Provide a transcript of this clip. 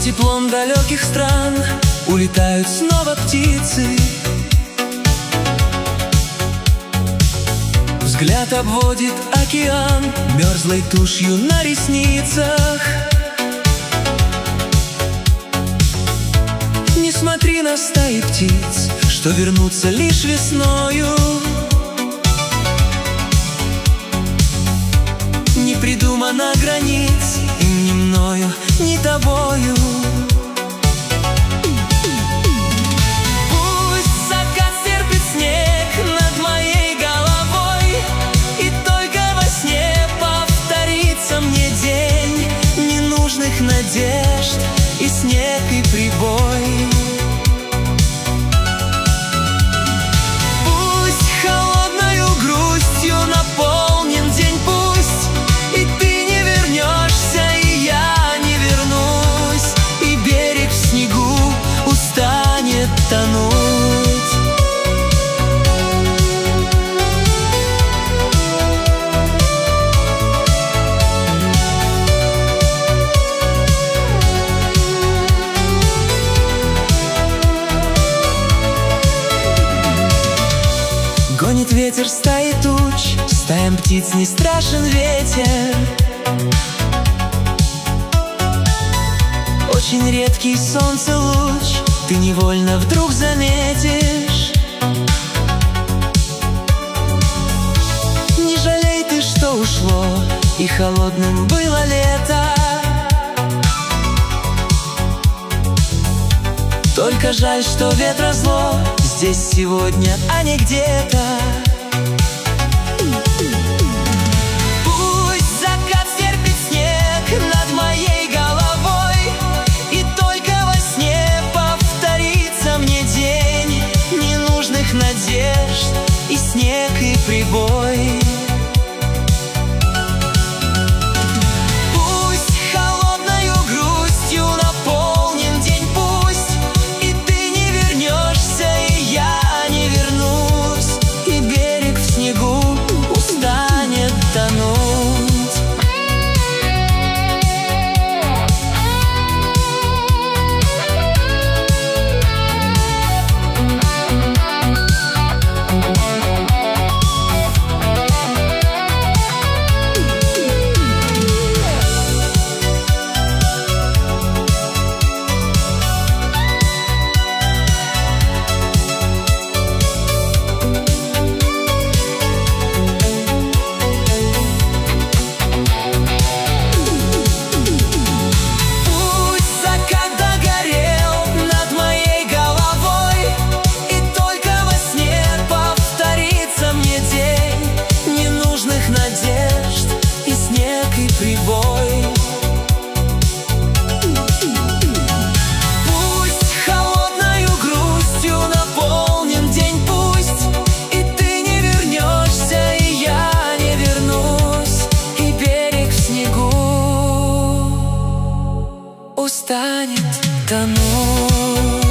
теплом далеких стран улетают снова птицы. Взгляд обводит океан мерзлой тушью на ресницах. Не смотри на стаи птиц, что вернутся лишь весною. Не придумано границ, и ни мною, ни тобою. Пусть закат терпит снег над моей головой, и только во сне повторится мне день ненужных надежд и снег, и прибой. Пусть холодною грустью наполнен день, пусть и ты не вернешься, и я не вернусь, и берег в снегу устанет тонуть. Гонит ветер стаи туч, стаям птиц не страшен ветер. Очень редкий солнце луч ты невольно вдруг заметишь. Не жалей ты, что ушло, и холодным было лето. Только жаль, что ветра зло здесь сегодня, а не где-то. Пусть закат терпит снег над моей головой, и только во сне повторится мне день ненужных надежд и снег, и прибой. Устанет тонуть.